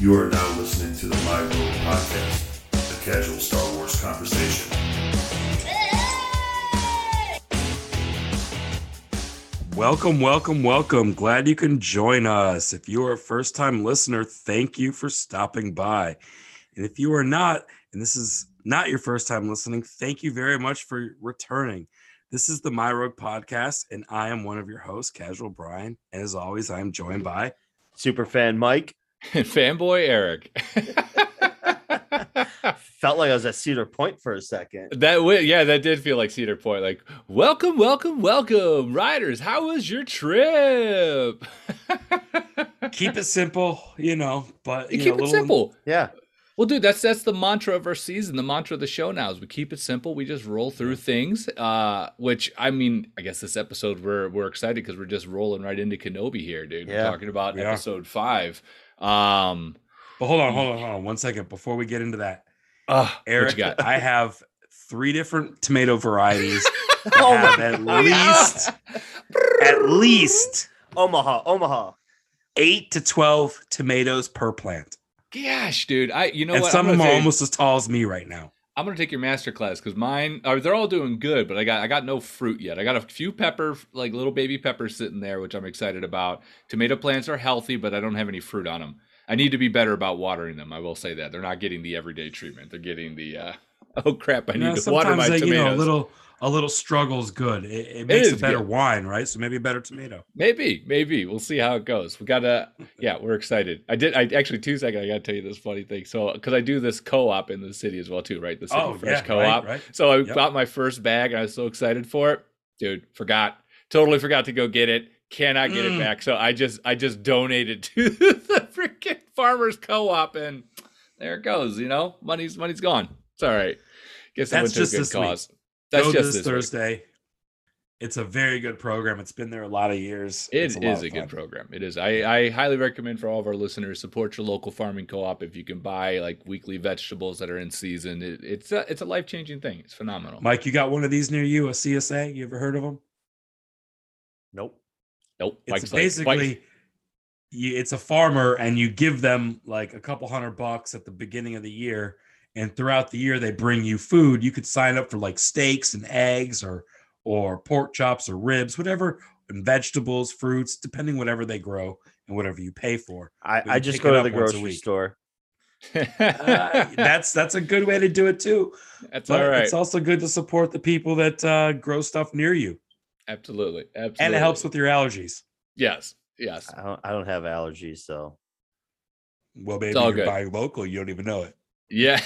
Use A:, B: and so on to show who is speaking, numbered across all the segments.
A: You are now listening to the My Road Podcast, a casual Star Wars conversation.
B: Welcome. Glad you can join us. If you are a first-time listener, thank you for stopping by. And if you are not, and this is not your first time listening, thank you very much for returning. This is the My Road Podcast, and I am one of your hosts, Casual Brian. And as always, I am joined by
C: Superfan Mike.
D: And fanboy Eric.
C: Felt like I was at Cedar Point for a second.
D: That did feel like Cedar Point. Like, welcome, riders. How was your trip?
B: Keep it simple, but
D: keep it simple.
C: Yeah.
D: Well, dude, that's the mantra of our season. The mantra of the show now is we keep it simple. We just roll through things. Which I guess this episode we're excited because we're just rolling right into Kenobi here, dude.
C: Yeah.
D: We're talking about episode 5.
B: But hold on 1 second before we get into that. Eric,
D: what you got?
B: I have 3 different tomato varieties that have at least
C: Omaha
B: 8 to 12 tomatoes per plant.
D: Gosh, dude.
B: Some of them are almost as tall as me right now.
D: I'm gonna take your master class because mine they're all doing good, but I got no fruit yet. I got a few little baby peppers sitting there, which I'm excited about. Tomato plants are healthy, but I don't have any fruit on them. I need to be better about watering them. I will say that they're not getting the everyday treatment. They're getting the oh crap! I need to water my tomatoes.
B: A little struggle is good. It makes a better wine, right? So maybe a better tomato.
D: Maybe we'll see how it goes. We're excited. I actually 2 seconds. I gotta tell you this funny thing. So because I do this co-op in the city as well too, right? The City Fresh co-op.
B: Right.
D: So I got my first bag and I was so excited for it, dude. Totally forgot to go get it. Cannot get it back. So I just donated to the freaking farmers co-op, and there it goes. Money's gone. It's all right. Guess I went to a good cause.
B: That's just this Thursday. Week. It's a very good program. It's been there a lot of years.
D: It is a good program. It is. I highly recommend for all of our listeners, support your local farming co-op. If you can buy like weekly vegetables that are in season, it's a life-changing thing. It's phenomenal.
B: Mike, you got one of these near you, a CSA? You ever heard of them?
C: Nope.
B: It's basically it's a farmer, and you give them like a couple $100 at the beginning of the year, and throughout the year they bring you food. You could sign up for like steaks and eggs or pork chops or ribs, whatever, and vegetables, fruits, depending whatever they grow and whatever you pay for.
C: I just go to the grocery store.
B: That's a good way to do it too.
D: That's all right.
B: It's also good to support the people that grow stuff near you.
D: Absolutely.
B: And it helps with your allergies.
D: Yes.
C: I don't have allergies, so.
B: Well, maybe you're buying local. You don't even know it.
D: Yeah.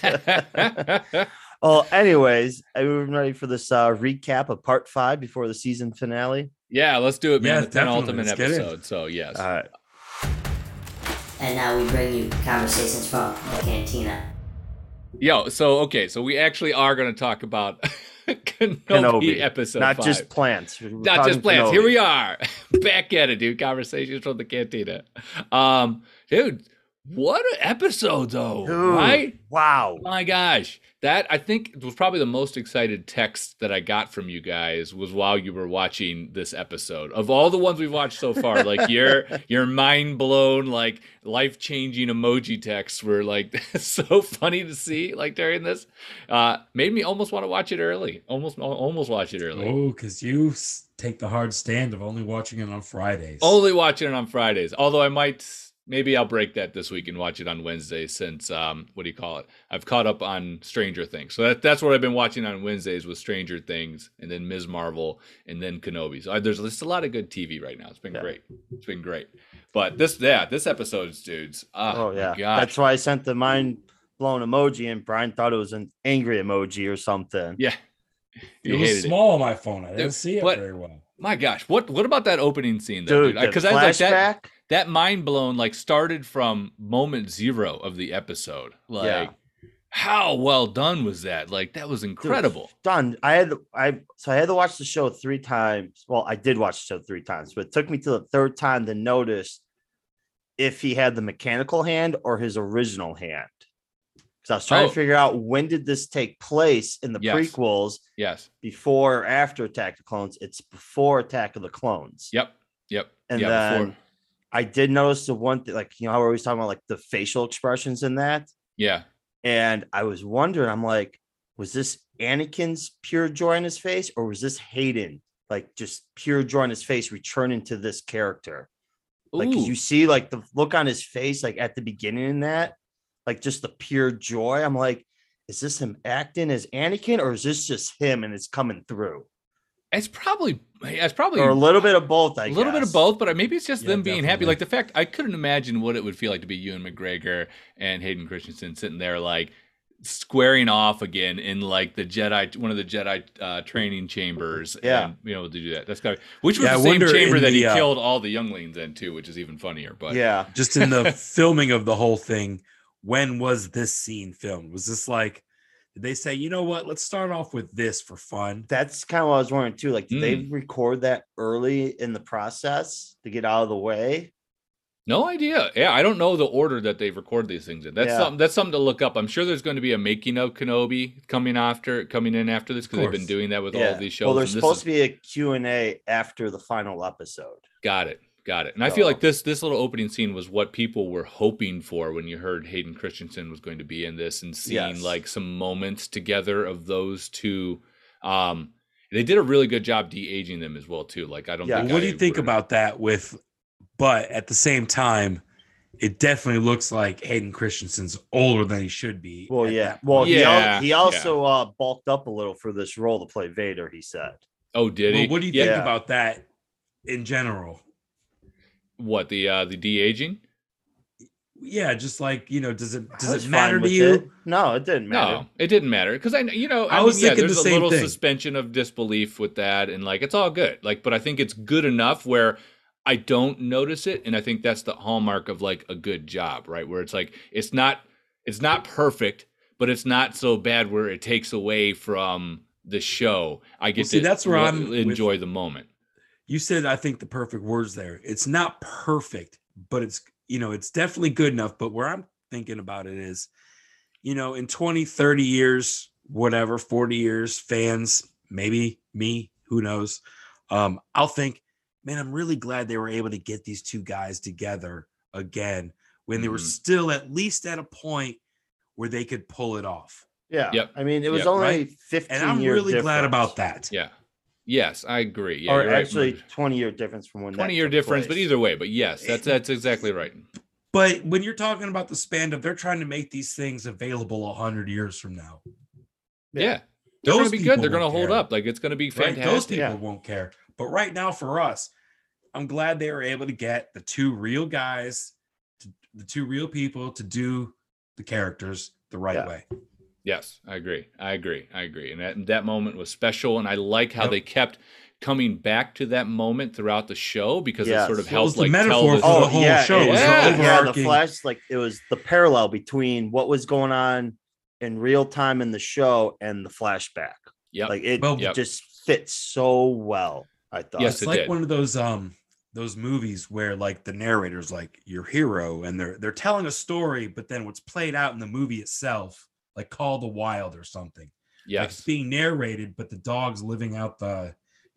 C: Well, anyways, are we ready for this recap of part 5 before the season finale?
D: Yeah, let's do it, man.
B: Yeah,
D: the penultimate episode. So, yes.
C: All right.
E: And now we bring you conversations from the cantina.
D: So we actually are going to talk about Kenobi episode
C: not
D: 5.
C: Just plants.
D: Not just plants. Kenobi. Here we are. Back at it, dude. Conversations from the cantina. Dude, what an episode, though.
C: Dude,
D: right?
C: Wow.
D: My gosh. That, I think, was probably the most excited text that I got from you guys was while you were watching this episode. Of all the ones we've watched so far, like your mind blown, like life-changing emoji texts were like so funny to see, like during this. Made me almost want to watch it early. Almost watch it early.
B: Oh, because you take the hard stand of only watching it on Fridays.
D: Only watching it on Fridays. Although maybe I'll break that this week and watch it on Wednesday since, I've caught up on Stranger Things. So that's what I've been watching on Wednesdays with Stranger Things and then Ms. Marvel and then Kenobi. So there's just a lot of good TV right now. It's been great. It's been great. But this episode's dudes. Oh yeah.
C: That's why I sent the mind blown emoji and Brian thought it was an angry emoji or something.
D: Yeah.
B: It was small on my phone. I didn't see it very well.
D: My gosh. What about that opening scene though, dude? Because I was like that mind blown like started from moment 0 of the episode. How well done was that? Like that was incredible.
C: Dude, done. I had to watch the show 3 times. Well, I did watch the show 3 times, but it took me to the 3rd time to notice if he had the mechanical hand or his original hand. Because I was trying to figure out when did this take place in the prequels?
D: Yes.
C: Before or after Attack of the Clones? It's before Attack of the Clones.
D: Yep.
C: And then I did notice the one thing, like, how we're always talking about like the facial expressions in that.
D: Yeah.
C: And I was wondering, I'm like, was this Anakin's pure joy in his face, or was this Hayden, like just pure joy in his face, returning to this character? Like, cause
D: Ooh.
C: you see like the look on his face, like at the beginning in that, like just the pure joy. I'm like, is this him acting as Anakin, or is this just him and it's coming through?
D: It's probably
C: Or a little bit of both, I
D: a
C: guess.
D: little bit of both, but maybe it's just
B: Yeah,
D: them being happy.
B: definitely.
D: Like the fact I couldn't imagine what it would feel like to be Ewan McGregor and Hayden Christensen sitting there like squaring off again in like the Jedi, one of the Jedi training chambers.
C: Yeah.
D: And being able to do that. That's got which was
B: Yeah, I
D: the same
B: wonder
D: chamber
B: in
D: that he
B: the,
D: killed all the younglings in too, which is even funnier. But
C: Yeah.
B: Just in the filming of the whole thing, when was this scene filmed? Was this like, did they say, you know what, let's start off with this for fun?
C: That's kind of what I was wondering too. Like, did they
D: Mm.
C: record that early in the process to get out of the way?
D: no idea. Yeah, I don't know the order that they've recorded these things in. That's
C: Yeah.
D: something to look up. I'm sure there's going to be a making of Kenobi coming in after this because they've been
B: course.
D: doing that with all
C: Yeah.
D: of these shows.
C: Well, there's
D: and this
C: supposed
D: is-
C: to be a Q&A after the final episode.
D: Got it. And I feel
C: So-
D: like this little opening scene was what people were hoping for when you heard Hayden Christensen was going to be in this and seeing
C: Yes.
D: like some moments together of those two. They did a really good job de-aging them as well too. Like I don't
C: Yeah.
D: think
B: What do
D: I
B: you think
D: would've-
B: about that but at the same time, it definitely looks like Hayden Christensen's older than he should be.
C: Well,
B: at
C: yeah.
B: that
C: Well,
B: point.
D: Yeah,
C: he also bulked up a little for this role to play Vader, he said.
D: Oh, did he?
B: Well, what do you
D: Yeah.
B: think
C: Yeah.
B: about that in general?
D: What the de-aging?
B: Yeah, just like, does
C: I
B: it
C: was
B: matter
C: fine
B: to
C: with
B: you?
C: it. No, it didn't matter.
D: No, it didn't matter because I
B: was
D: mean, yeah,
B: thinking
D: there's
B: the
D: a
B: same
D: little
B: thing.
D: suspension of disbelief with that, and like it's all good. Like, but I think it's good enough where I don't notice it, and I think that's the hallmark of like a good job, right? Where it's like it's not perfect, but it's not so bad where it takes away from the show. I get
B: see,
D: to
B: that's where I'm
D: enjoy the moment.
B: You said, I think the perfect words there. It's not perfect, but it's definitely good enough. But where I'm thinking about it is, in 20, 30 years, whatever, 40 years, fans, maybe me, who knows? I'll think, man, I'm really glad they were able to get these two guys together again when they were
D: Mhm.
B: still at least at a point where they could pull it off.
C: Yeah.
D: Yep.
C: I mean, it was
D: Yep.
C: only
B: Right?
C: 15
B: And I'm
C: year
B: really glad
C: difference.
B: about that.
D: Yeah. Yes, I agree. Yeah,
C: Or
D: you're right,
C: actually
D: Murray.
C: 20-year difference from when
D: 20-year
C: that took
D: difference, but
C: place.
D: either way. But yes, that's exactly right.
B: But when you're talking about the span of, they're trying to make these things available 100 years from now.
D: Yeah. They're going
B: Those
D: to be
B: people
D: good. They're going to
B: won't
D: hold
B: care.
D: up. Like it's going to be
B: Right?
D: fantastic.
B: Those people
C: Yeah.
B: won't care. But right now, for us, I'm glad they were able to get the two real guys, the two real people to do the characters the right
C: Yeah.
B: way.
D: Yes, I agree. And that moment was special. And I like how
B: Yep.
D: they kept coming back to that moment throughout the show because it
C: Yes.
D: sort of
B: Well, it was
D: helped
B: the
D: like
B: metaphor
D: tell this.
B: for the whole show.
C: it was
D: Yeah.
C: the
B: overarching-
C: flash, like it was the parallel between what was going on in real time in the show and the flashback.
D: Yep.
C: Like it
B: Well,
C: just fits so well, I thought.
D: Yes,
B: It's
D: it
B: like
D: did.
B: one of those movies where like the narrator's like your hero and they're telling a story, but then what's played out in the movie itself, like Call of the Wild or something. Like it's
D: yes.
B: being narrated, but the dog's living out the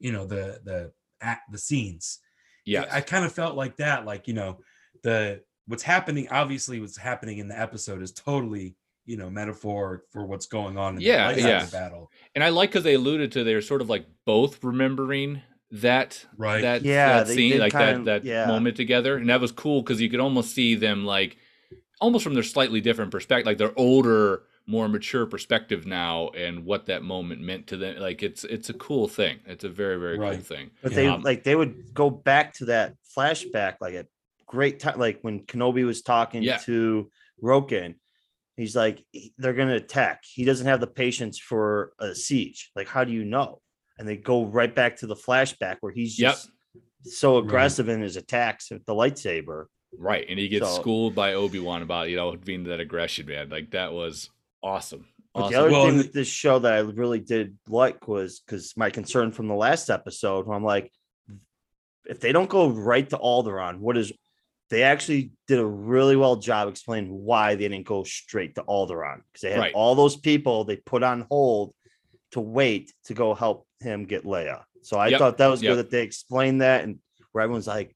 B: scenes.
D: Yes.
B: I kind of felt like that, like, what's happening in the episode is totally, metaphor for what's going on in
D: Yeah,
B: the
D: yeah.
B: lightsaber battle.
D: And I like because they alluded to they're sort of like both remembering that
B: Right.
D: that,
C: Yeah,
D: that
C: they
D: scene,
C: did
D: like
C: kind
D: that
C: of- yeah.
D: moment together. And that was cool because you could almost see them like almost from their slightly different perspective, like their older, more mature perspective now and what that moment meant to them. Like it's a cool thing. It's a very, very cool
B: Right.
D: thing.
C: But
B: Yeah.
C: they would go back to that flashback like a great time, like when Kenobi was talking
D: Yeah.
C: to Roken. He's like, they're gonna attack. He doesn't have the patience for a siege. Like, how do you know? And they go right back to the flashback where he's
D: Yep.
C: just so aggressive in his attacks with the lightsaber.
D: Right. And he gets
C: So-
D: schooled by Obi-Wan about, being that aggression, man. Like that was awesome.
C: But
D: Awesome.
C: the other
B: Well,
C: thing with this show that I really did like was because my concern from the last episode, where I'm like, if they don't go right to Alderaan, they actually did a really well job explaining why they didn't go straight to Alderaan, because they had
D: Right.
C: all those people they put on hold to wait to go help him get Leia. So I
D: Yep.
C: thought that was
D: Yep.
C: good that they explained that, and where everyone's like,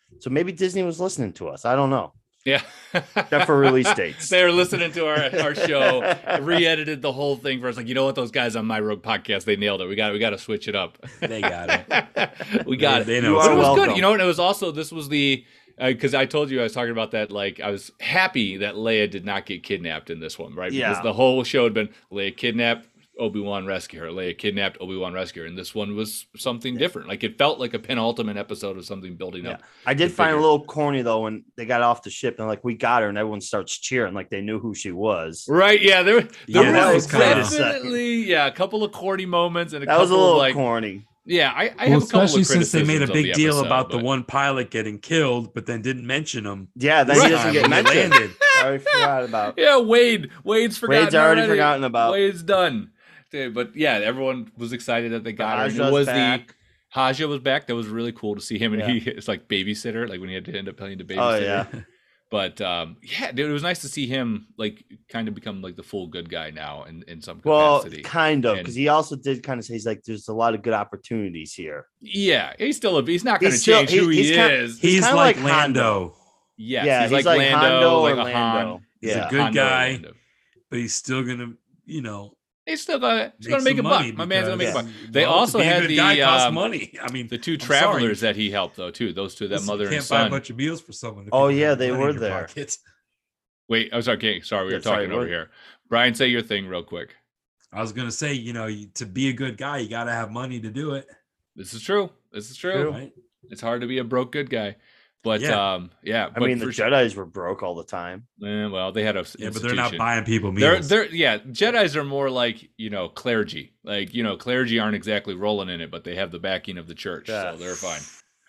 C: So maybe Disney was listening to us. I don't know.
D: Yeah.
C: Except for release dates.
D: They were listening to our show, re-edited the whole thing for us. Like, you know what? Those guys on My Rogue Podcast, they nailed it. We got to switch it up.
B: They got it.
D: We got it.
B: They know.
D: But it was
C: welcome.
D: good. You know, and it was also, this was the, because I told you I was talking about that. Like, I was happy that Leia did not get kidnapped in this one, right?
C: Yeah.
D: Because the whole show had been Leia kidnapped, Obi-Wan rescue her. Leia kidnapped, Obi-Wan rescue her. And this one was something different. Like, it felt like a penultimate episode of something building up.
C: I did find it a little corny though when they got off the ship and like we got her and everyone starts cheering like they knew who she was.
D: Right? Yeah, there
B: that
D: was
B: was kinda-
D: definitely a couple of corny moments and a
C: That
D: couple
C: was a little
D: of like
C: corny.
D: yeah. I
B: Well,
D: have a couple of
B: especially since they made a
D: criticisms of
B: big
D: the
B: deal
D: episode,
B: about the
D: but-
B: one pilot getting killed, but then didn't mention him.
C: Yeah, then he doesn't get
B: When they
C: mentioned.
B: landed.
C: I already forgot about.
D: Yeah, Wade's forgotten.
C: Wade's already forgotten about.
D: Wade's done. But yeah, everyone was excited that they got her. And it
C: Haja's
D: was
C: back.
D: Haja was back. That was really cool to see him, and
C: Yeah.
D: he is like babysitter, like when he had to end up playing the babysitter.
C: Oh yeah.
D: But yeah, dude, it was nice to see him like kind of become like the full good guy now in some
C: Well,
D: capacity.
C: kind of,
D: And-
C: because he also did kind of say he's like, there's a lot of good opportunities here.
D: Yeah, he's not going to
C: He's still-
D: change who he
C: he's kind-
D: is.
B: He's
C: kinda
B: like
C: like
B: Lando,
D: Yes,
C: Yeah,
D: he's
C: he's
D: like
C: like
D: Lando,
C: Hondo
D: like
C: or
D: a Han.
C: Lando.
B: He's
C: Yeah.
B: a good
D: Hondo or
B: guy,
D: Lando.
B: but he's still gonna,
D: He's still gonna
B: make
D: make a
B: some
D: buck.
B: money
D: My man's gonna make a buck.
B: because,
D: They
B: well,
D: also
B: to be a
D: had
B: good
D: the
B: guy costs money. I mean,
D: the two
B: I'm sorry.
D: travelers that he helped though too. Those two, that
B: Listen,
D: mother
B: you
D: and
B: can't buy a
D: son.
B: bunch of meals for someone. if
C: Oh,
B: you don't
C: yeah,
B: have
C: they
B: money
C: were
B: in your
C: there.
B: pocket.
D: Wait, I'm sorry, we
C: Yeah,
D: were
C: sorry,
D: talking over
C: what?
D: here. Brian, say your thing real quick.
B: I was gonna say, to be a good guy, you got to have money to do it.
D: This is true.
B: Right?
D: It's hard to be a broke good guy. But
B: Yeah.
D: yeah.
C: I mean, the Jedi's were broke all the time.
D: well, they had a
B: Yeah, but they're not
D: institution.
B: buying people meals.
D: Jedis are more like, clergy. Like, clergy aren't exactly rolling in it, but they have the backing of the church,
C: Yeah.
D: so they're fine.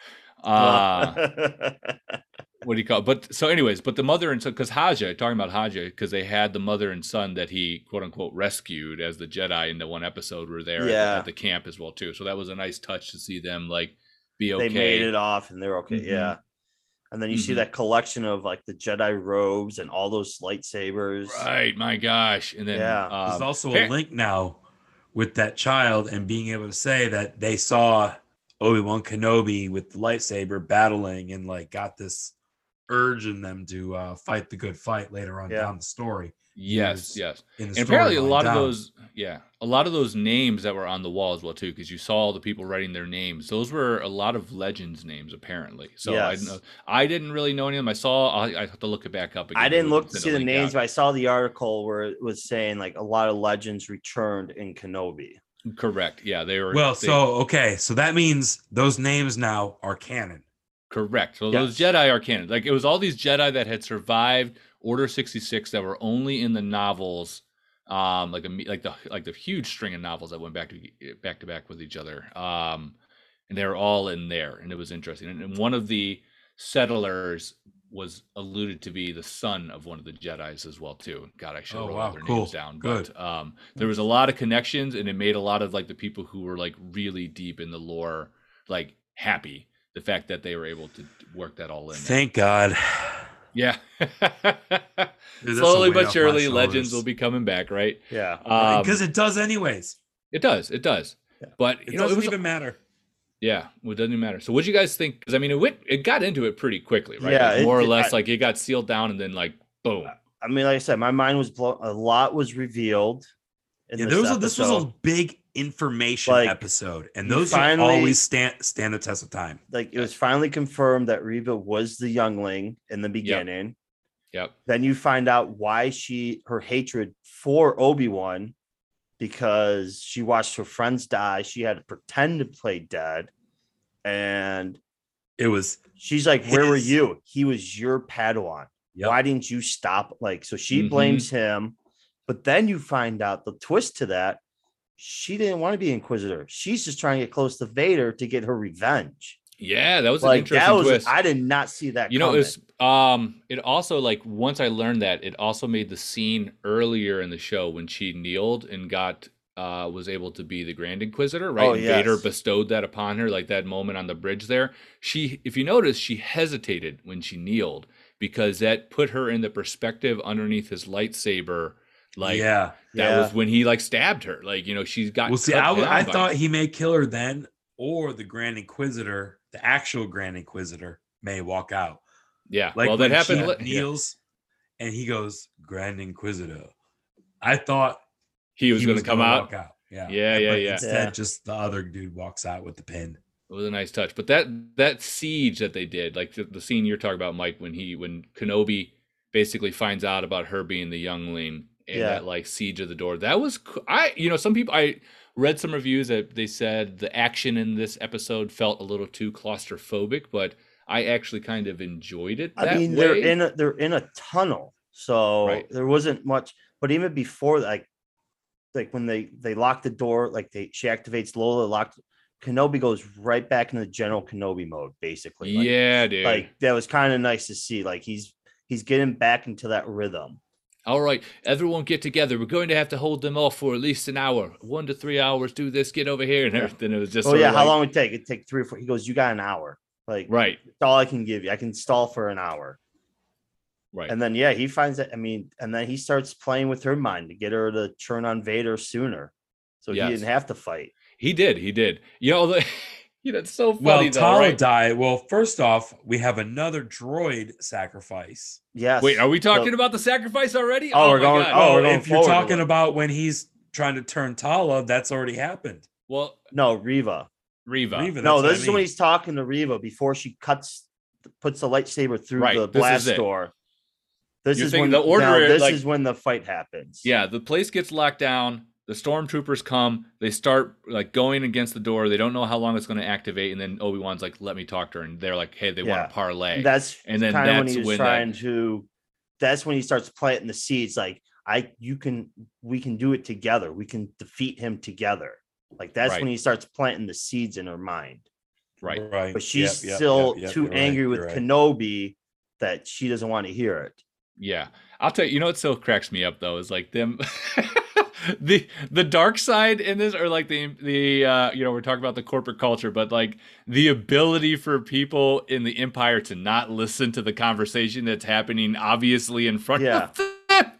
C: Yeah.
D: What do you call it? But so anyways, but the mother and son, because talking about Haja, because they had the mother and son that he quote unquote rescued as the Jedi in the one episode were there
C: Yeah.
D: at the camp as well too. So that was a nice touch to see them like be okay.
C: They made it off and they're okay.
D: Mhm.
C: Yeah. And then you see
D: Mhm.
C: that collection of like the Jedi robes and all those lightsabers.
D: Right, my gosh. And then
C: Yeah.
B: There's also
D: Hey.
B: a link now with that child and being able to say that they saw Obi-Wan Kenobi with the lightsaber battling and like got this urge in them to fight the good fight later on
C: Yeah.
B: down the story.
D: yes.
B: in the
D: And apparently a
B: storyline
D: lot of
B: down.
D: those names that were on the wall as well too, because you saw all the people writing their names. Those were a lot of legends names apparently. So
C: Yes.
D: I didn't really know any of them. I have to look it back up again.
C: I didn't
D: We
C: look
D: can
C: to
D: send
C: see
D: a
C: the
D: link
C: names,
D: out.
C: but I saw the article where it was saying like a lot of legends returned in Kenobi.
D: Correct. Yeah, they were.
B: Well,
D: they-
B: so that means those names now are canon.
D: correct. So
C: Yes.
D: those Jedi are canon. Like it was all these Jedi that had survived Order 66 that were only in the novels, like the huge string of novels that went back to back with each other. And they were all in there, and it was interesting. And one of the settlers was alluded to be the son of one of the Jedis as well too. God, I should have
B: Oh,
D: wrote
B: wow,
D: all their
B: cool,
D: names down.
B: good.
D: But there was a lot of connections, and it made a lot of like the people who were like really deep in the lore like happy. The fact that they were able to work that all in.
B: Thank God.
D: Yeah.
B: Dude, that's a
D: Slowly
B: weight
D: but
B: off my
D: surely,
B: shoulders.
D: legends will be coming back, right?
C: Yeah.
B: Because it does anyways.
D: It does.
C: Yeah.
D: But
B: It
D: it
B: doesn't
D: was
B: even matter.
D: yeah, well, it doesn't even matter. So, what do you guys think? Because I mean, it got into it pretty quickly, right?
C: Yeah,
D: Like, more or
C: it-
D: less, like it got sealed down, and then like boom.
C: I mean, like I said, my mind was blown. A lot was revealed. In
B: Yeah,
C: this
B: this was a
C: episode.
B: big information
C: Like,
B: episode, and
C: you
B: those will
C: finally-
B: always stand the test of time.
C: Like it was finally confirmed that Reva was the youngling in the beginning.
D: Yep.
C: Then you find out why her hatred for Obi-Wan, because she watched her friends die. She had to pretend to play dead. And
B: It was
C: she's like, where were
B: his-
C: you? He was your Padawan.
B: Yep.
C: Why didn't you stop? Like, so she
D: Mhm.
C: blames him. But then you find out the twist to that. She didn't want to be Inquisitor. She's just trying to get close to Vader to get her revenge.
D: Yeah, that was an
C: Like
D: interesting
C: that was,
D: twist.
C: I did not see that.
D: You know,
C: coming.
D: it also like once I learned that, it also made the scene earlier in the show when she kneeled and was able to be the Grand Inquisitor, right?
C: Oh,
D: And
C: yes.
D: Vader bestowed that upon her, like that moment on the bridge there. If you notice, she hesitated when she kneeled because that put her in the perspective underneath his lightsaber. Like
B: yeah.
D: that was when he like stabbed her. Like, she's got.
B: Well, see,
D: cut
B: I
D: down by-
B: thought he may kill her then, or the Grand Inquisitor, the actual Grand Inquisitor, may walk out.
D: Yeah.
B: Like
D: well, that
B: when
D: happened.
B: she kneels and he goes, Grand Inquisitor. I thought
D: He was going to come out.
B: walk out. Yeah.
D: Yeah.
B: Instead, just the other dude walks out with the pin.
D: It was a nice touch. But that siege that they did, like the scene you're talking about, Mike, when Kenobi basically finds out about her being the youngling and that like siege of the door, that was some people, I read some reviews that they said the action in this episode felt a little too claustrophobic, but I actually kind of enjoyed it.
C: They're in a tunnel, so there wasn't much. But even before, like when they lock the door, like she activates Lola, Kenobi goes right back into General Kenobi mode, basically.
D: Yeah, dude.
C: Like that was kind of nice to see. Like he's getting back into that rhythm.
D: All right, everyone get together. We're going to have to hold them off for at least an hour, 1 to 3 hours. Do this, get over here, and everything. It was just.
C: How long would it take? It'd take 3 or 4. He goes, you got an hour. Like
D: right.
C: That's all I can give you. I can stall for an hour.
D: Right.
C: And then he finds that. And then he starts playing with her mind to get her to turn on Vader sooner, so he didn't have to fight.
D: He did. It's so funny.
B: Well, Tala died. Well, first off, we have another droid sacrifice.
C: Yes.
D: Wait, are we talking about the sacrifice already?
C: Oh, we're going. Oh, we're going
B: if you're talking about when he's trying to turn Tala, that's already happened.
D: Well,
C: no, Reva.
B: No,
C: this is when he's talking to Reva before she puts the lightsaber through the blast door. This is when the order. This is when the fight happens.
D: Yeah, the place gets locked down. The stormtroopers come. They start like going against the door. They don't know how long it's going to activate, and then Obi-Wan's like, "Let me talk to her," and they're like, "Hey, they want to parlay."
C: That's when he starts planting the seeds. Like we can do it together. We can defeat him together. Like that's when he starts planting the seeds in her mind.
D: Right.
C: But she's still too angry with Kenobi that she doesn't want to hear it.
D: Yeah, I'll tell you. You know what still cracks me up though is like them. the dark side in this, or like the we're talking about the corporate culture, but like the ability for people in the Empire to not listen to the conversation that's happening obviously in front of them.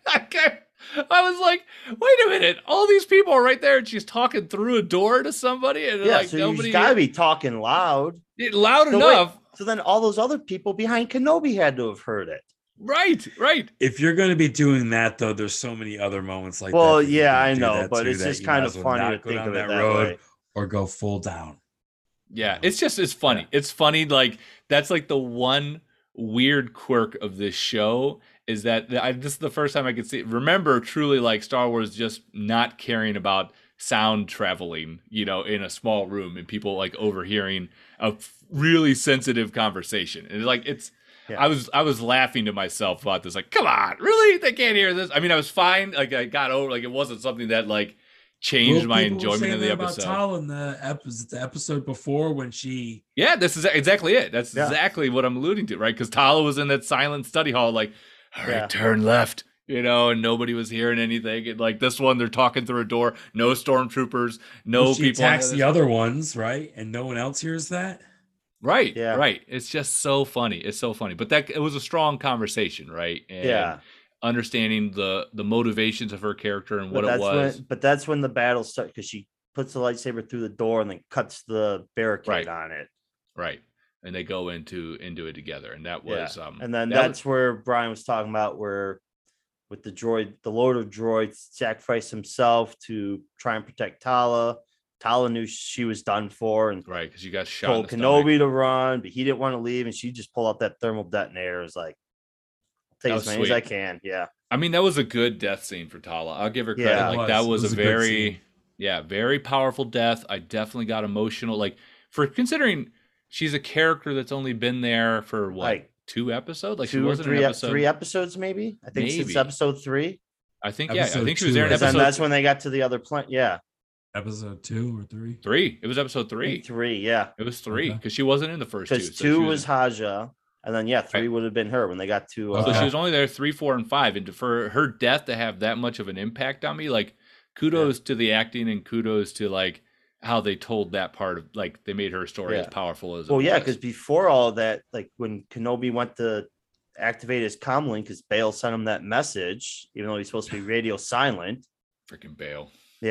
D: I was like, wait a minute, all these people are right there and she's talking through a door to somebody, and
C: so nobody gotta be talking loud
D: enough.
C: So then all those other people behind Kenobi had to have heard it.
D: Right.
B: If you're going to be doing that, though, there's so many other moments like that.
C: Well, yeah, I know, but it's just kind of funny to think of it that way.
B: Or go full down.
D: Yeah, it's funny. Yeah. It's funny. Like that's like the one weird quirk of this show is that this is the first time I could see. Remember, truly, like Star Wars just not caring about sound traveling, in a small room and people like overhearing a really sensitive conversation, and it's. Yeah. I was laughing to myself about this, like, come on, really? They can't hear this? I mean, I was fine. Like, I got over, like, it wasn't something that, like, changed my enjoyment of the episode.
B: About Tal in the episode before when she...
D: Yeah, this is exactly it. That's exactly what I'm alluding to, right? Because Tala was in that silent study hall, like, all right, turn left, and nobody was hearing anything. And, like, this one, they're talking through a door, no stormtroopers, no
B: she
D: people.
B: Attacks the other ones, right? And no one else hears that?
D: Right. Yeah. Right. It's just so funny. It's so funny. But it was a strong conversation, right? And understanding the motivations of her character and what it was.
C: But that's when the battle starts, because she puts the lightsaber through the door and then cuts the barricade on it.
D: Right. And they go into it together. And that was
C: and then that's where Brian was talking about, where with the droid, the Lord of Droids sacrificed himself to try and protect Tala. Tala knew she was done for, and
D: because you got shot.
C: Told Kenobi to run, but he didn't want to leave, and she just pulled out that thermal detonator. It was like, take as many as I can. Yeah,
D: I mean that was a good death scene for Tala. I'll give her credit. Yeah, like that was a very, very powerful death. I definitely got emotional. Like for considering she's a character that's only been there for what, like 2 episodes? Like she wasn't in episode
C: 3 episodes, maybe. I think since episode 3.
D: I think I think she was there in episode.
C: And that's when they got to the other planet. Yeah.
B: Episode 2 or 3?
D: 3. It was episode 3.
C: 3, yeah.
D: It was 3 because she wasn't in the first 2.
C: Because 2 was Haja, and then 3 would have been her when they got to.
D: So she was only there 3, 4, and 5, and for her death to have that much of an impact on me, like kudos to the acting and kudos to like how they told that part of like they made her story as powerful as.
C: Well, because before all that, like when Kenobi went to activate his comlink, because Bail sent him that message, even though he's supposed to be radio silent.
D: Freaking Bail.
C: Yeah.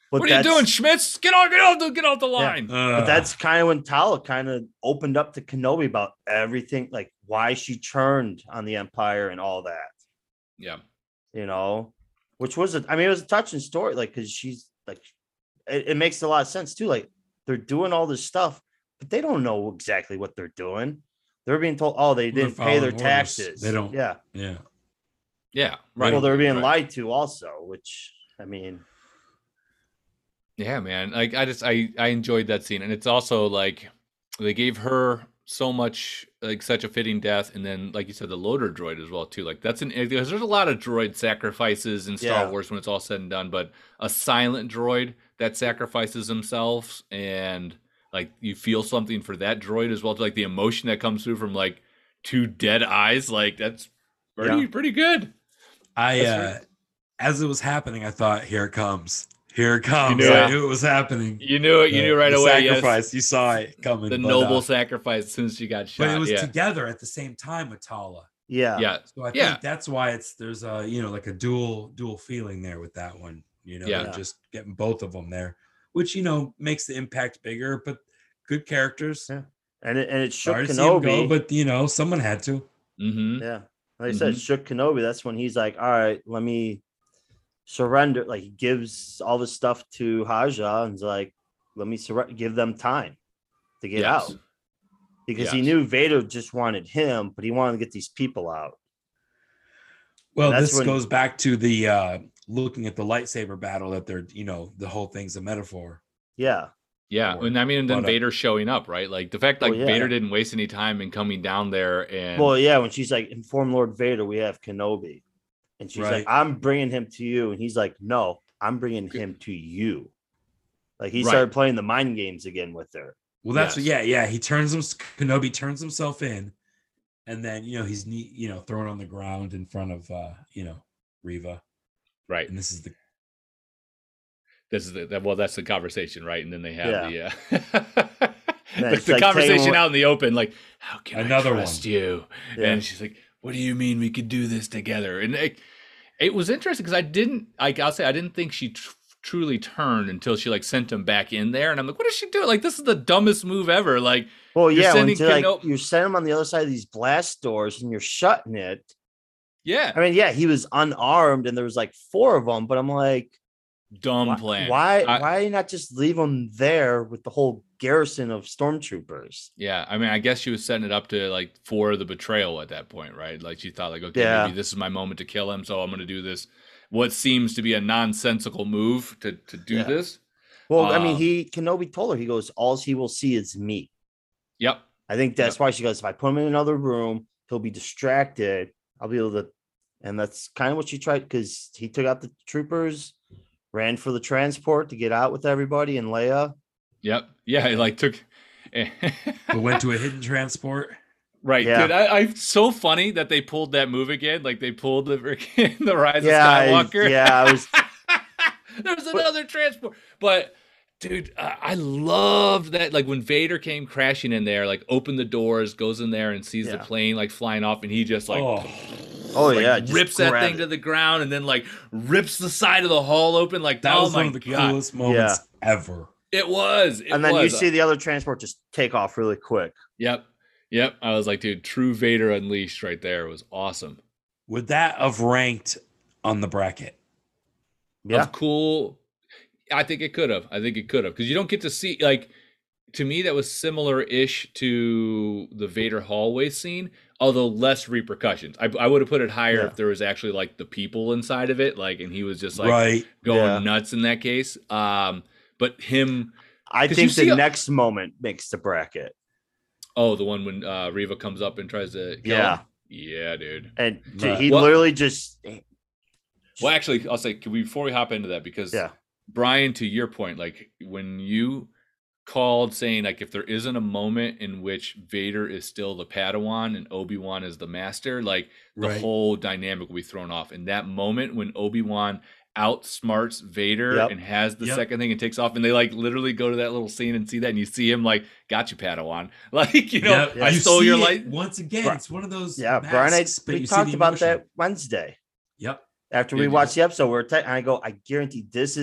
D: What are you doing, Schmitz? Get off the line.
C: But that's kind of when Tala kind of opened up to Kenobi about everything, like why she turned on the Empire and all that.
D: Yeah.
C: You know, which was it was a touching story, like, because she's like, it makes a lot of sense too. Like, they're doing all this stuff, but they don't know exactly what they're doing. They're being told, oh, they didn't pay their taxes.
B: They don't.
C: Yeah.
D: Right.
C: Well, they're being lied to also, which, I mean.
D: Yeah, man. Like, I enjoyed that scene. And it's also like they gave her so much, like, such a fitting death. And then, like you said, the loader droid as well, too. Like, because there's a lot of droid sacrifices in Star Wars when it's all said and done, but a silent droid that sacrifices themselves, and like you feel something for that droid as well, like the emotion that comes through from like two dead eyes, like that's pretty good.
B: As it was happening, I thought, here it comes. I knew it was happening.
D: You knew it. You knew right away.
B: Sacrifice.
D: Yes.
B: You saw it coming.
D: The noble sacrifice as soon as she got shot.
B: But it was together at the same time with Tala.
C: Yeah.
B: So I think that's why there's a like a dual feeling there with that one. Just getting both of them there, which makes the impact bigger. But good characters.
C: Yeah. And it shook
B: Kenobi.
C: Kenobi.
B: But someone had to.
D: Mm-hmm.
C: Yeah. Like I said, shook Kenobi. That's when he's like, all right, let me surrender. Like, he gives all this stuff to Haja and he's like, let me give them time to get out. Because he knew Vader just wanted him, but he wanted to get these people out.
B: Well, this goes back to the looking at the lightsaber battle that they're, the whole thing's a metaphor.
C: Yeah.
D: Yeah. And I mean, and then Vader showing up, right? Like the fact Vader didn't waste any time in coming down there. And
C: when she's like, inform Lord Vader, we have Kenobi. And she's like, I'm bringing him to you. And he's like, no, I'm bringing him to you. Like, he started playing the mind games again with her.
B: Well, that's Kenobi turns himself in, and then he's thrown on the ground in front of Reva,
D: right?
B: And
D: that's the conversation, right? And then they have the conversation out in the open, like, how can I trust you? And she's like, what do you mean we could do this together? And it was interesting because I didn't think she truly turned until she like sent him back in there, and I'm like, what is she doing? Like, this is the dumbest move ever. Like,
C: you're sending him on the other side of these blast doors and you're shutting it.
D: Yeah,
C: I mean, he was unarmed and there was like 4 of them, but I'm like,
D: dumb plan.
C: Why not just leave them there with the whole garrison of stormtroopers?
D: Yeah, I mean, I guess she was setting it up to like for the betrayal at that point, right? Like, she thought like, okay, maybe this is my moment to kill him, so I'm going to do this. What seems to be a nonsensical move to do this.
C: Well, I mean, Kenobi told her, he goes, all he will see is me.
D: Yep.
C: I think that's why she goes, if I put him in another room, he'll be distracted. I'll be able to, and that's kind of what she tried, because he took out the troopers, ran for the transport to get out with everybody and Leia.
D: Yep. Yeah, he like took.
B: Went to a hidden transport.
D: Right, dude. It's so funny that they pulled that move again. Like, they pulled the Rise of Skywalker. There was another transport, but dude, I loved that. Like, when Vader came crashing in there, like, opened the doors, goes in there and sees the plane like flying off, and he just like, rips that thing to the ground, and then like rips the side of the hull open. Like,
B: that was one of the coolest moments ever.
D: It was,
C: and then you see the other transport just take off really quick.
D: Yep. I was like, dude, true Vader Unleashed right there. It was awesome.
B: Would that have ranked on the bracket?
C: Yeah.
D: Of cool. I think it could have. Because you don't get to see, like, to me, that was similar-ish to the Vader hallway scene, although less repercussions. I would have put it higher if there was actually, like, the people inside of it, like, and he was just, like, going nuts in that case. But him...
C: I think the next moment makes the bracket.
D: Oh, the one when Reva comes up and tries to kill him? Yeah, dude.
C: And he literally just...
D: Well, actually, I'll say, before we hop into that, because Brian, to your point, like, when you called saying, like, if there isn't a moment in which Vader is still the Padawan and Obi-Wan is the master, like, the whole dynamic will be thrown off. And that moment when Obi-Wan outsmarts Vader and has the second thing and takes off, and they like literally go to that little scene and see that, and you see him like, got you, Padawan, like, I stole your light
B: once again. It's one of those
C: Brian, we talked about that Wednesday
B: after
C: we watched the episode where I go, I guarantee this is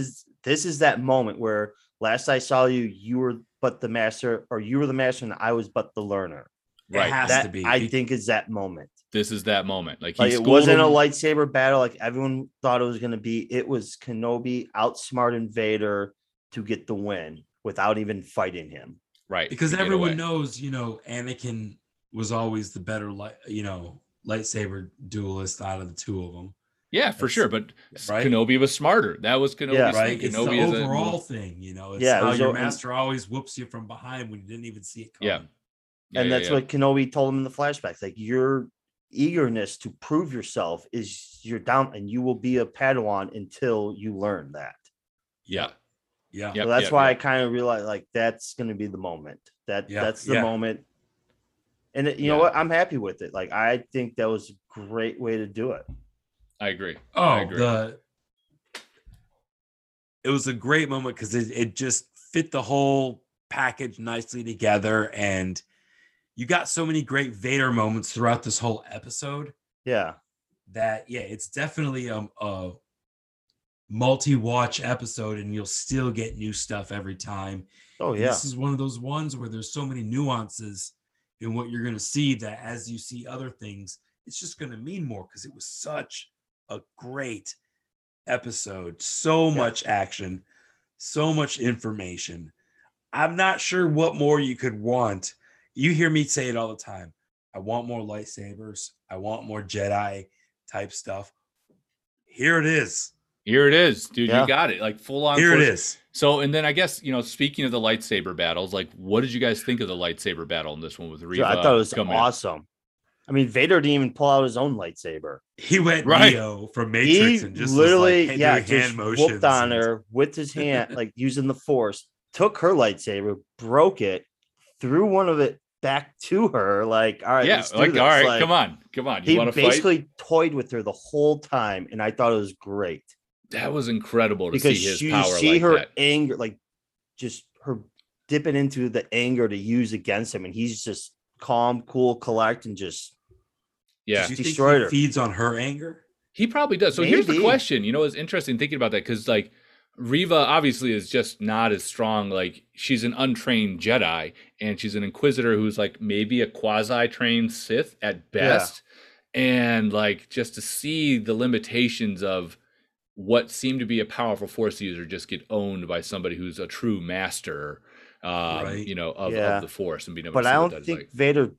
C: this is that moment where last I saw you, you were but the master, or you were the master and I was but the learner.
D: Right.
B: It has
C: That
B: to be.
C: I think is that moment.
D: This is that moment. Like
C: Like
D: he
C: it
D: schooled
C: wasn't a
D: him.
C: lightsaber battle like everyone thought it was going to be. It was Kenobi outsmarting Vader to get the win without even fighting him.
D: Right.
B: Because
D: to get
B: everyone
D: away.
B: knows, Anakin was always the better, lightsaber duelist out of the two of them.
D: Yeah, for
B: That's-
D: sure. But
B: right?
D: Kenobi was smarter. That was Kenobi's
C: Yeah,
B: Right?
D: thing.
B: It's
D: Kenobi
B: the
D: is
B: overall thing, It's
C: Yeah, it
B: how
C: was
B: your
C: and-
B: master always whoops you from behind when you didn't even see it coming.
D: Yeah.
C: And that's what Kenobi told him in the flashbacks. Like your eagerness to prove yourself is your down, and you will be a Padawan until you learn that.
D: Yeah.
B: Yeah.
D: Yep,
C: So that's
D: yep,
C: why
D: yep.
C: I kind of realized like that's going to be the moment. That's the
B: yeah.
C: moment. And you
D: Yeah.
C: know what? I'm happy with it. Like I think that was a great way to do it.
D: I agree.
B: Oh,
D: I agree.
B: It was a great moment because it just fit the whole package nicely together, and you got so many great Vader moments throughout this whole episode
C: Yeah.
B: that it's definitely a multi-watch episode, and you'll still get new stuff every time.
C: Oh
B: And
C: yeah.
B: this is one of those ones where there's so many nuances in what you're going to see that as you see other things, it's just going to mean more because it was such a great episode. So much action, so much information. I'm not sure what more you could want. You hear me say it all the time. I want more lightsabers. I want more Jedi type stuff. Here it is.
D: Here it is, dude.
C: Yeah.
D: You got it. Like full on.
B: Here it
D: force.
B: is.
D: So, and then I guess, speaking of the lightsaber battles, like what did you guys think of the lightsaber battle in this one with Reva?
C: I thought it was
D: coming in?
C: awesome. I mean, Vader didn't even pull out his own lightsaber.
B: He went
D: Right.
B: Neo from Matrix
C: He
B: and just
C: literally,
B: was like,
C: yeah,
B: doing
C: just
B: hand motions.
C: whooped on
B: and-
C: her with his hand, like using the Force, took her lightsaber, broke it, threw one of it back to her. Like, all right,
D: Yeah,
C: let's do
D: like
C: this.
D: all right,
C: Like,
D: come on. You
C: He
D: want to fight?
C: basically toyed with her the whole time, and I thought it was great
D: That was incredible to
C: because
D: see his
C: you
D: power
C: see
D: like
C: her
D: that.
C: anger, like just her dipping into the anger to use against him, and he's just calm, cool, collect, and just
D: Yeah,
B: Do you think
C: destroyed
B: he
C: her.
B: feeds on her anger?
D: he probably does. So here's the
C: Maybe.
D: question. It's interesting thinking about that because like Reva obviously is just not as strong. Like she's an untrained Jedi and she's an Inquisitor who's like maybe a quasi-trained Sith at best. And like just to see the limitations of what seemed to be a powerful Force user just get owned by somebody who's a true master,
B: Right.
D: of
C: Yeah.
D: the Force and being able
C: but
D: to see
C: I
D: what
C: don't
D: that's
C: think
D: like.
C: Vader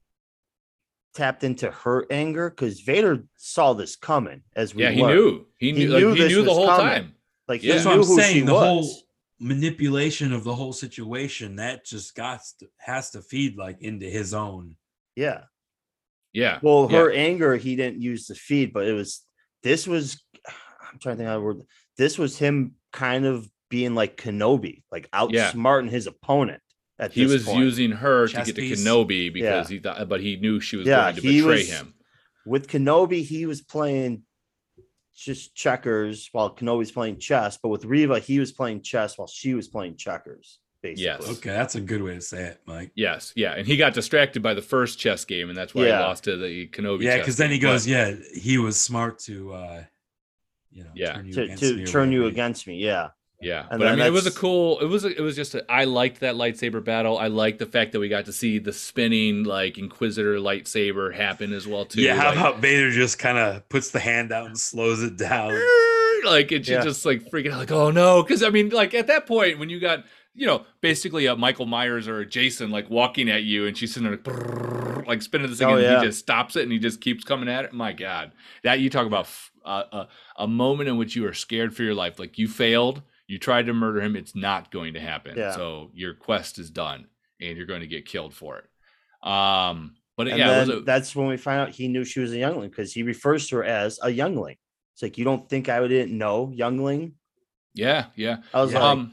C: tapped into her anger because Vader saw this coming. As we
D: Yeah, he
C: learned.
D: knew. He
C: He
D: knew. Like,
C: knew
D: he
C: this
D: knew the
C: was
D: whole
C: coming.
D: time.
C: Like
D: Yeah.
C: he
B: That's
C: knew
B: what I'm
C: who
B: saying.
C: she
B: The
C: was.
B: whole manipulation of the whole situation that just has to feed like into his own.
C: Yeah.
D: Yeah.
C: Well,
D: yeah.
C: her anger, he didn't use the feed, but this was. I'm trying to think how the word. This was him kind of being like Kenobi, like
D: Yeah.
C: outsmarting his opponent. At
D: He
C: this
D: was
C: point.
D: using her
B: Chess
D: to get
B: piece.
D: to Kenobi because
C: Yeah.
D: he thought, but he knew she was
C: Yeah,
D: going to
C: he
D: betray
C: was-
D: him.
C: With Kenobi, he was playing just checkers while Kenobi's playing chess. But with Reva, he was playing chess while she was playing checkers. Basically.
D: Yes.
B: Okay, that's a good way to say it, Mike.
D: Yes, yeah, and he got distracted by the first chess game, and that's why
C: Yeah.
D: he lost to the Kenobi.
B: Yeah,
D: chess
B: because then he
D: game.
B: goes,
D: But-
B: yeah, he was smart to,
D: Yeah.
B: turn you
C: To
B: against me or
C: turn you
B: whatever.
C: against me. Yeah.
D: Yeah,
C: And
D: but I
C: then
D: mean, it was
C: that's-
D: it was just, I liked that lightsaber battle. I liked the fact that we got to see the spinning, like, Inquisitor lightsaber happen as well, too.
B: Yeah, how
D: like,
B: about Vader just kind of puts the hand out and slows it down?
D: like, and she's
C: Yeah.
D: just, like, freaking out, like, oh, no. Because, I mean, like, at that point, when you got, basically a Michael Myers or a Jason, like, walking at you, and she's sitting there, like, spinning this thing,
C: Oh,
D: and
C: yeah.
D: he just stops it, and he just keeps coming at it. My God. That, you talk about a moment in which you are scared for your life. Like, you failed. You tried to murder him. It's not going to happen.
C: Yeah.
D: So your quest is done, and you're going to get killed for it. But
C: And
D: yeah,
C: then that's when we find out he knew she was a youngling because he refers to her as a youngling. It's like, you don't think I didn't know youngling?
D: yeah.
C: I was
B: Yeah.
C: like,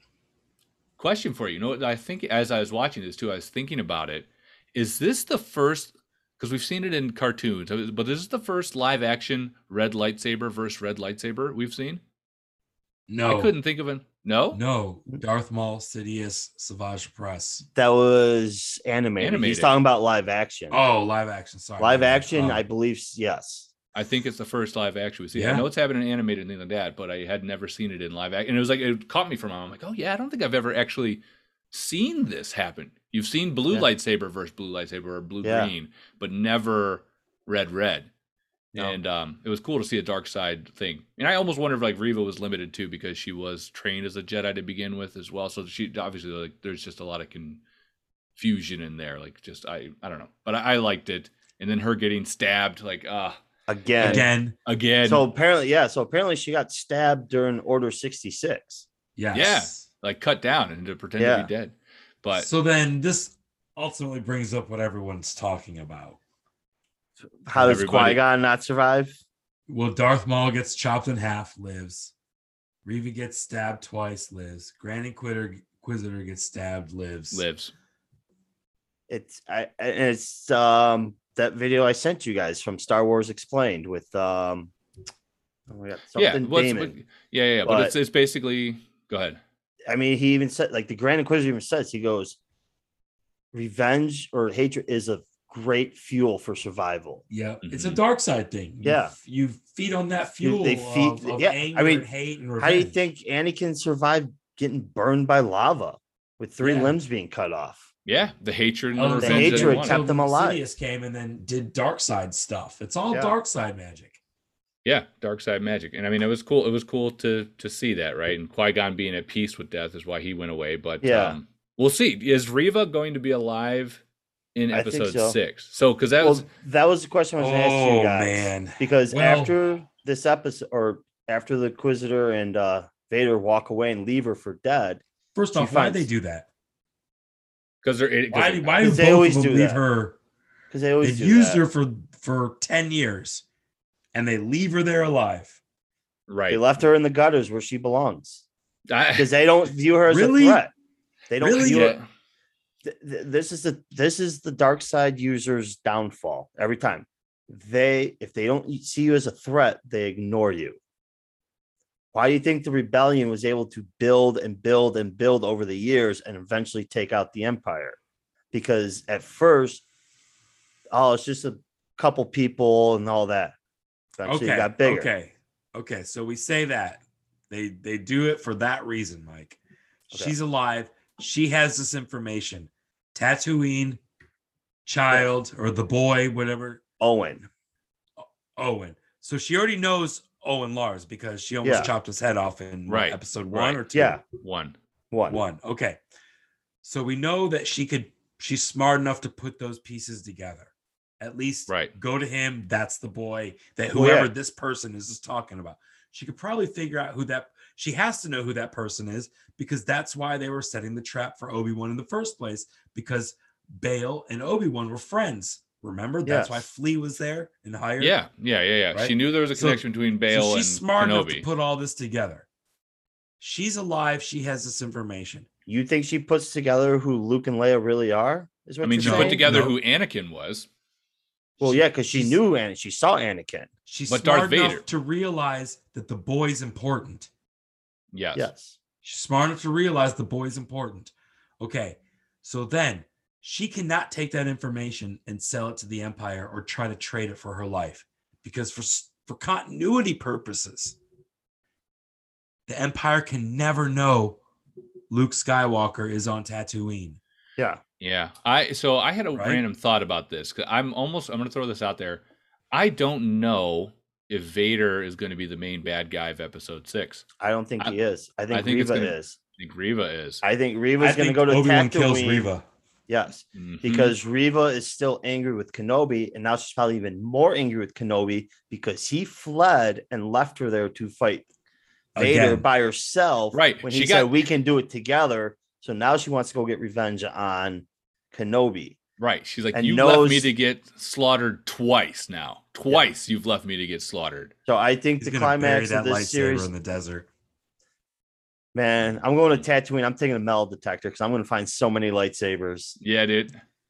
D: Question for you. What I think as I was watching this too, I was thinking about it. Is this the first? Because we've seen it in cartoons, but is this the first live action red lightsaber versus red lightsaber we've seen?
B: No,
D: I couldn't think of it. No.
B: No, Darth Maul, Sidious, Savage Press.
C: that was animated. He's
D: Animated.
C: talking about live action.
B: Oh, live action. Sorry,
C: live
B: my bad.
C: action,
B: Oh,
C: I believe, yes.
D: I think it's the first live action we see.
B: Yeah.
D: I know it's happened in animated and things like that, but I had never seen it in live action. And it was like, it caught me from, I'm like, oh yeah, I don't think I've ever actually seen this happen. You've seen blue lightsaber versus blue lightsaber or blue green, but never red. No. And it was cool to see a dark side thing. And I almost wonder if like Reva was limited too, because she was trained as a Jedi to begin with as well. So she obviously, like, there's just a lot of confusion in there. Like, just I don't know, but I liked it. And then her getting stabbed, like
C: again. So apparently she got stabbed during Order 66.
B: Yes.
D: Yeah, like cut down and to pretend to be dead. But
B: so then this ultimately brings up what everyone's talking about.
C: How does Qui-Gon not survive?
B: Well, Darth Maul gets chopped in half, lives. Reva gets stabbed twice, lives. Grand Inquisitor gets stabbed, lives.
C: It's that video I sent you guys from Star Wars Explained with Damon.
D: But it's basically, go ahead.
C: I mean, he even said, like, the Grand Inquisitor even says, he goes, revenge or hatred is a great fuel for survival.
B: Yeah, it's a dark side thing. You feed on that fuel. Of anger, and hate and revenge.
C: How do you think Anakin survived getting burned by lava with 3 limbs being cut off?
D: Yeah, the hatred
C: and the hatred kept them alive.
B: Sidious came and then did dark side stuff. It's all dark side magic.
D: Yeah, dark side magic. And I mean, it was cool. It was cool to see that, right? And Qui-Gon being at peace with death is why he went away. But we'll see. Is Reva going to be alive in episode 6? So, because that was
C: the question I was going to ask you guys. Man. Because after this episode, or after the Inquisitor and Vader walk away and leave her for dead.
B: First off, why did they do that?
D: Because
B: why do they always leave her?
C: Because they always
B: used her for 10 years, and they leave her there alive.
D: Right.
C: They left her in the gutters where she belongs because they don't view her as a threat. They don't view her. This is the dark side user's downfall. Every time if they don't see you as a threat, they ignore you. Why do you think the rebellion was able to build and build and build over the years and eventually take out the Empire? Because at first, it's just a couple people and all that. Eventually it got bigger.
B: Okay. So we say that they do it for that reason, Mike. Okay. She's alive. She has this information. Tatooine, child, or the boy, whatever.
C: Owen.
B: So she already knows Owen Lars because she almost chopped his head off in episode 1 or 2.
C: Yeah,
B: one. Okay, so we know that she's smart enough to put those pieces together. At least go to him. That's the boy that whoever this person is talking about. She could probably figure out she has to know who that person is, because that's why they were setting the trap for Obi-Wan in the first place, because Bail and Obi-Wan were friends. Remember? That's why Flea was there and hired.
D: Yeah. Right? She knew there was a connection between Bail and Kenobi.
B: She's smart enough to put all this together. She's alive. She has this information.
C: You think she puts together who Luke and Leia really are?
D: She put together who Anakin was.
C: Well, because she knew and she saw Anakin.
B: She's smart enough to realize that the boy's important.
D: Yes.
B: She's smart enough to realize the boy's important. Okay, so then she cannot take that information and sell it to the Empire or try to trade it for her life, because for continuity purposes, the Empire can never know Luke Skywalker is on Tatooine.
C: Yeah.
D: I had a random thought about this, because I'm going to throw this out there. I don't know if Vader is going to be the main bad guy of episode 6.
C: I don't think he is. I think Reva is.
D: I think Reva is.
C: I think Reva's going to go to
B: Obi-Wan
C: Tatooine.
B: Kills Reva.
C: Yes, because Reva is still angry with Kenobi, and now she's probably even more angry with Kenobi because he fled and left her there to fight Vader by herself.
D: Right.
C: When he said we can do it together. So now she wants to go get revenge on Kenobi.
D: Right. She's like, you left me to get slaughtered twice now. Twice you've left me to get slaughtered.
C: So I think the climax of this series
B: in the desert.
C: Man, I'm going to Tatooine. I'm taking a metal detector because I'm going to find so many lightsabers.
D: Yeah, dude.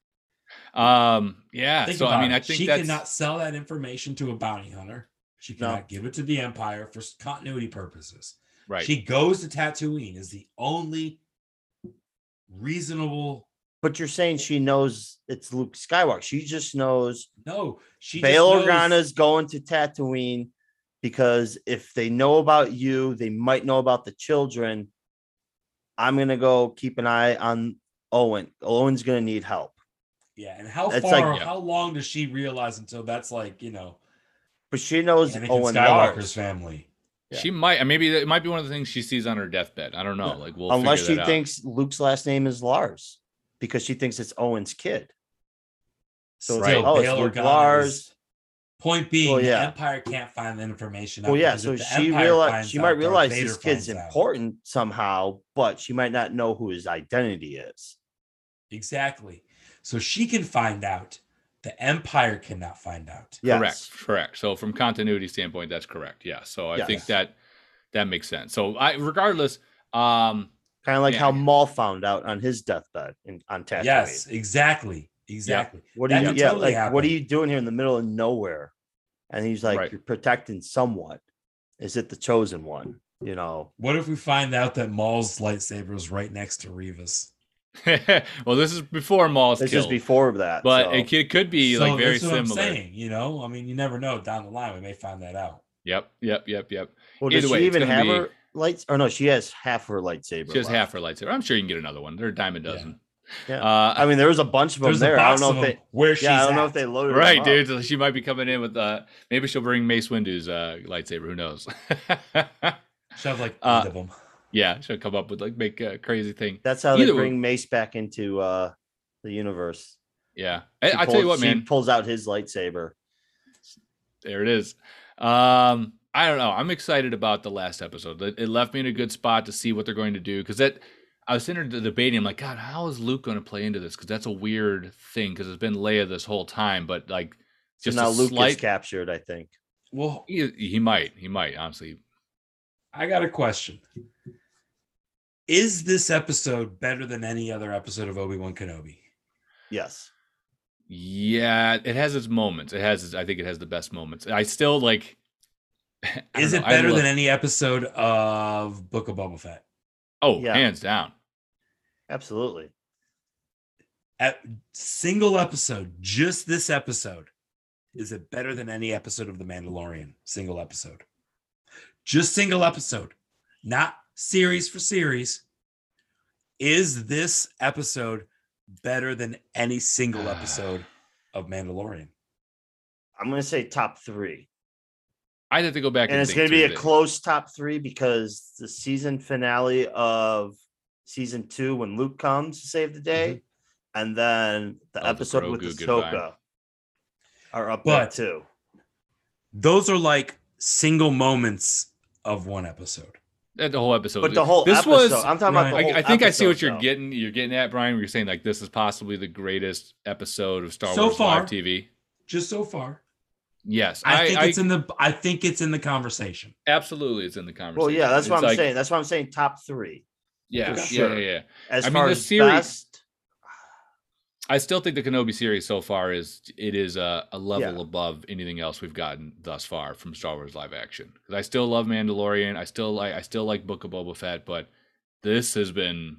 D: I think
B: she cannot sell that information to a bounty hunter. She cannot give it to the Empire for continuity purposes.
D: Right.
B: She goes to Tatooine is the only reasonable
C: But you're saying she knows it's Luke Skywalker. She just knows
B: No, she
C: Bail
B: just knows.
C: Organa's going to Tatooine because if they know about you, they might know about the children. I'm gonna go keep an eye on Owen. Owen's gonna need help.
B: Yeah, and how
C: It's
B: far,
C: like-
B: how long does she realize until that's like,
C: But she knows
B: Anakin
C: Owen
B: Skywalker's
C: Lars.
B: family?
C: Yeah.
D: She might, maybe it might be one of the things she sees on her deathbed. I don't know.
C: Yeah.
D: Like we'll
C: Unless
D: figure
C: she
D: that out.
C: thinks Luke's last name is Lars because she thinks it's Owen's kid. So it's
B: Still,
C: like, oh, it's
B: Bail
C: Luke
B: Organa
C: Lars.
B: is- Point being,
C: Well, yeah.
B: the Empire can't find the information out.
C: Well, yeah,
B: because
C: so
B: if the
C: she
B: Empire
C: realized
B: finds
C: she
B: out,
C: might
B: Darth
C: realize
B: Vader
C: this kid's
B: finds out.
C: important somehow, but she might not know who his identity is.
B: Exactly. So she can find out. The Empire cannot find out.
C: Yes.
D: Correct. So from continuity standpoint, that's correct. Yeah. So I think
C: Yes.
D: that makes sense. So regardless,
C: Kind of like
D: Yeah.
C: how Maul found out on his deathbed on Tatooine.
B: Yes, exactly.
C: What
B: That
C: are you?
B: could
C: Yeah,
B: totally
C: like what are
B: happen.
C: you doing here in the middle of nowhere? And he's like,
D: Right.
C: you're protecting someone. Is it the chosen one?
B: What if we find out that Maul's lightsaber is right next to Reva's?
D: well, this is before Maul's
C: This
D: killed,
C: is before that.
D: but
C: so-
D: it could be
B: So
D: like very
B: that's what
D: similar.
B: I'm saying, I mean, you never know. Down the line, we may find that out.
D: Yep.
C: Well, does
D: either way,
C: she
D: it's
C: even
D: gonna
C: have
D: be-
C: her lights? Or no, she has half her lightsaber.
D: She has
C: left.
D: half her lightsaber. I'm sure you can get another one. They're a dime a dozen.
C: Yeah.
D: I
C: mean, there was a bunch of them
B: There's
C: there.
B: a
C: I
B: box
C: don't
B: of
C: know if
B: them
C: they.
B: where she's
C: Yeah, I don't know
B: at.
C: if they loaded them
D: right,
C: up.
D: dude. So she might be coming in with maybe she'll bring Mace Windu's lightsaber. Who knows?
B: She'll have like 8 of them.
D: Yeah, she'll come up with make a crazy thing.
C: That's how
D: Either
C: they
D: way-
C: bring Mace back into the universe.
D: Yeah,
C: She
D: I tell you what,
C: she
D: man.
C: pulls out his lightsaber.
D: There it is. I don't know. I'm excited about the last episode. It left me in a good spot to see what they're going to do because I was sitting there debating. I'm like, God, how is Luke going to play into this? Because that's a weird thing. Because it's been Leia this whole time, but like
C: So
D: just
C: now
D: a
C: Luke
D: slight.
C: gets captured, I think.
B: Well,
D: He might honestly.
B: I got a question. Is this episode better than any other episode of Obi-Wan Kenobi?
C: Yes.
D: Yeah, it has its moments. I think it has the best moments. I still like. I don't
B: Is
D: know.
B: it
D: I
B: better
D: love-
B: than any episode of Book of Boba Fett?
D: Oh,
C: Yeah.
D: hands down.
C: Absolutely.
B: At single episode, just this episode, is it better than any episode of The Mandalorian? Single episode. Just single episode, not series for series. Is this episode better than any single episode of Mandalorian?
C: I'm going to say top 3.
D: I'd have to go back
C: And it's
D: think
C: going to be
D: through
C: a
D: this.
C: close top 3 because the season finale of season 2 when Luke comes to save the day, and then the
D: the
C: episode with
D: Grogu
C: Ahsoka
D: goodbye.
C: are up
B: But-
C: there too.
B: Those are like single moments of one episode.
D: The whole episode.
C: But the whole
D: this
C: episode,
D: was.
C: I'm talking about the
B: right.
C: whole
D: I think I see what
C: episode,
D: you're
C: though.
D: getting at, Brian. Where you're saying like this is possibly the greatest episode of Star
B: So
D: Wars
B: far.
D: live TV.
B: Just so far.
D: Yes,
B: I think it's in the conversation.
D: absolutely it's in the conversation.
C: Well, yeah, that's what
D: It's
C: I'm
D: like-
C: saying. That's why I'm saying top 3.
D: Yeah,
C: for
D: yeah,
C: sure.
D: yeah.
C: As
D: I mean,
C: far
D: the
C: as
D: series-
C: best,
D: I still think the Kenobi series so far is a level
C: Yeah.
D: above anything else we've gotten thus far from Star Wars live action. Because I still love Mandalorian. I still like Book of Boba Fett, but this has been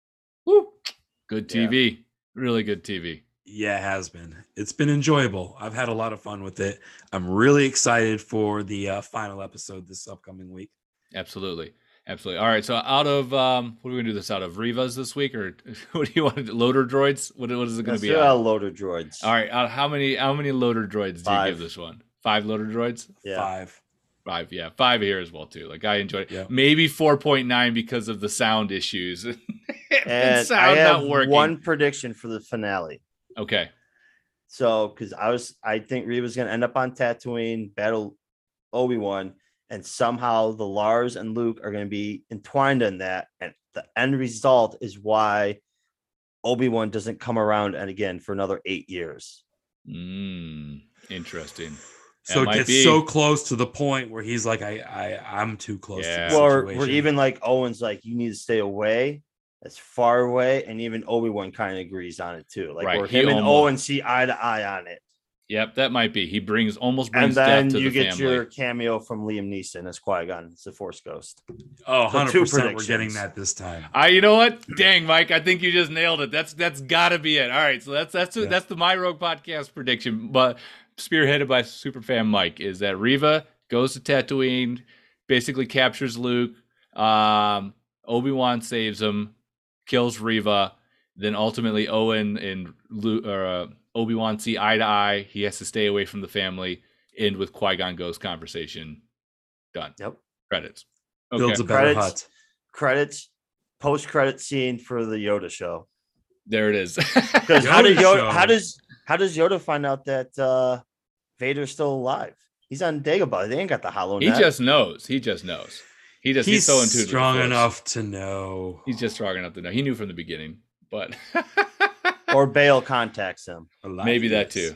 D: good TV. Really good TV.
B: Yeah, it has been. It's been enjoyable. I've had a lot of fun with it. I'm really excited for the final episode this upcoming week.
D: Absolutely. All right. So out of what are we gonna do this out of Rivas this week, or what do you want to do? Loader droids? What is it gonna
C: let's
D: be?
C: do
D: Out?
C: loader droids.
D: All right. How many loader droids do you
C: 5.
D: give this one? 5 loader droids.
C: Yeah.
B: 5.
D: 5, yeah, 5 here as well too. Like I enjoyed it.
B: Yeah.
D: Maybe 4.9 because of the sound issues and
C: And
D: sound
C: I have
D: not working.
C: one prediction for the finale.
D: Okay.
C: So, because I think Reva's going to end up on Tatooine, battle Obi-Wan, and somehow the Lars and Luke are going to be entwined in that. And the end result is why Obi-Wan doesn't come around and again for another 8 years.
D: Interesting.
B: So it
D: might
B: gets
D: be.
B: so close to the point where he's like, I'm too close
D: Yeah.
B: to the
C: Or
B: situation.
C: we're even like Owen's like, you need to stay away, as far away, and even Obi-Wan kind of agrees on it too. Like
D: Right,
C: where
D: he
C: him and
D: almost-
C: Owen see eye to eye on it.
D: Yep, that might be. He almost
C: And
D: brings death
C: then
D: to
C: you
D: the
C: get
D: family.
C: your cameo from Liam Neeson as Qui-Gon. It's the Force Ghost.
B: Oh,
C: So
B: 100%
C: two
B: we're
C: predictions.
B: getting that this time.
D: You know what? Dang, Mike, I think you just nailed it. That's got to be it. All right, so that's the My Rogue Podcast prediction, but spearheaded by Superfan Mike, is that Reva goes to Tatooine, basically captures Luke. Obi-Wan saves him, kills Reva. Then ultimately Owen and Obi-Wan see eye to eye. He has to stay away from the family. End with Qui-Gon Ghost conversation. Done.
C: Yep.
D: Credits.
B: Builds a better hut.
C: Credits. Post-credit scene for the Yoda show.
D: There it is.
C: Because how does Yoda find out that Vader's still alive? He's on Dagobah. They ain't got the hollow
D: He
C: net.
D: just knows. He's so in tune.
B: Strong enough to know.
D: He's just strong enough to know. He knew from the beginning, but
C: Or Bale contacts him.
D: maybe that too.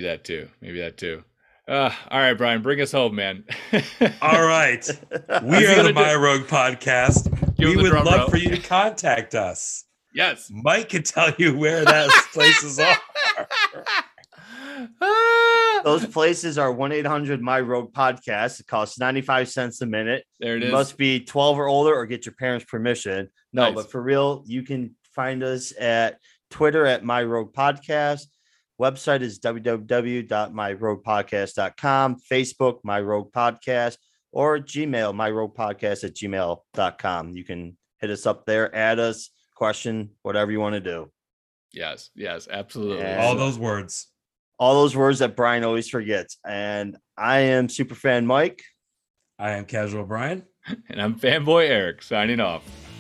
D: All right, Brian, bring us home, man.
B: All right. We are the My Rogue Podcast. We would love for you to contact us.
D: Yes.
B: Mike can tell you where those places are.
C: Those places are 1-800-MY-ROGUE-PODCAST. It costs 95 cents a minute.
D: There it is.
C: You must be 12 or older or get your parents' permission. No,
D: Nice.
C: but for real, you can find us at Twitter at My Rogue Podcast. Website is www.myroguepodcast.com. Facebook, My Rogue Podcast, or Gmail, myroguepodcast@gmail.com. You can hit us up there, add us, question, whatever you want to do.
D: Yes, absolutely.
C: Yeah.
B: All those words.
C: All those words that Brian always forgets. And I am Superfan Mike.
B: I am Casual Brian.
D: And I'm Fanboy Eric signing off.